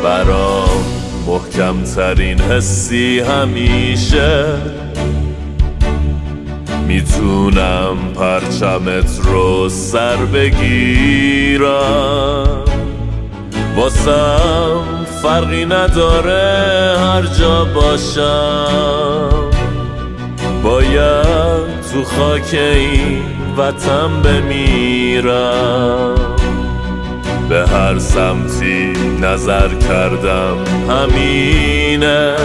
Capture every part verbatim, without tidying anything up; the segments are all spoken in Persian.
برام محکم ترین حسی همیشه میتونم پرچمت رو سر بگیرم، واسم فرقی نداره هر جا باشم، باید تو خاک این وطن بمیرم. به هر سمتی نظر کردم همینه،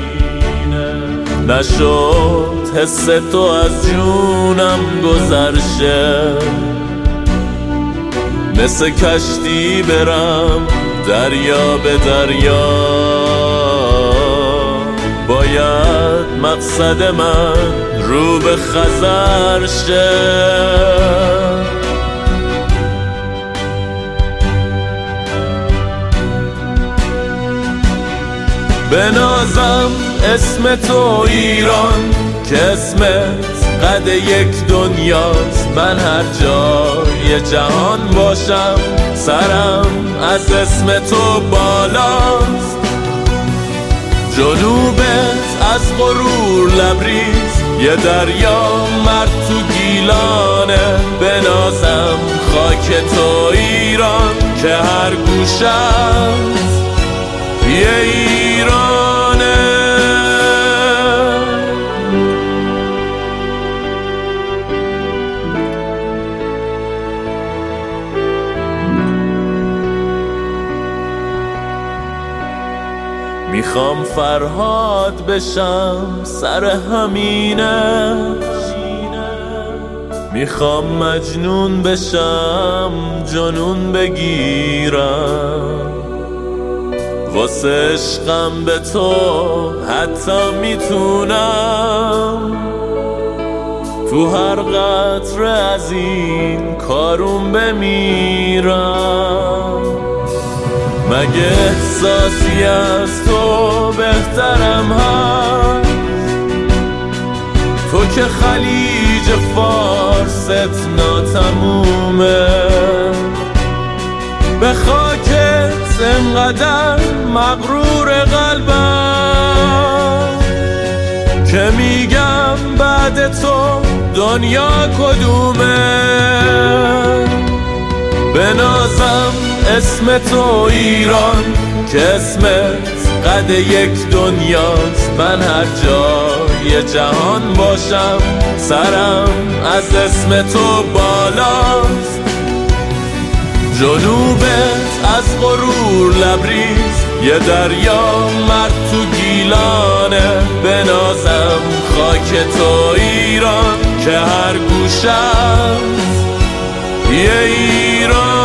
نشد حس تو از جونم گذرشه، مثل کشتی برم دریا به دریا، باید مقصد من رو به خزر شه. بنازم اسم تو ایران که اسمت قد یک دنیاست، من هر جای جهان باشم سرم از اسم تو بالاست. جنوبت از غرور لبریز یه دریا مرد تو گیلانه، بنازم خاک تو ایران که هر گوشت یه ایرانه. میخوام فرهاد بشم سر همینه، میخوام مجنون بشم جنون بگیرم، واسه عشقم به تو حتی میتونم تو هر قطره از این کارون بمیرم. مگه احساسی از تو بهترم هست؟ تو که خلیج فارست ناتمومه، به خاکت انقدر مغرور قلبم که میگم بعد تو دنیا کدومه. بنازم اسم تو ایران که اسمت قد یک دنیاست، من هر جای جهان باشم سرم از اسم تو بالاست. جنوبت از غرور لبریز یه دریا مرد تو گیلانه، بنازم خاک تو ایران که هر گوشت یه ایران.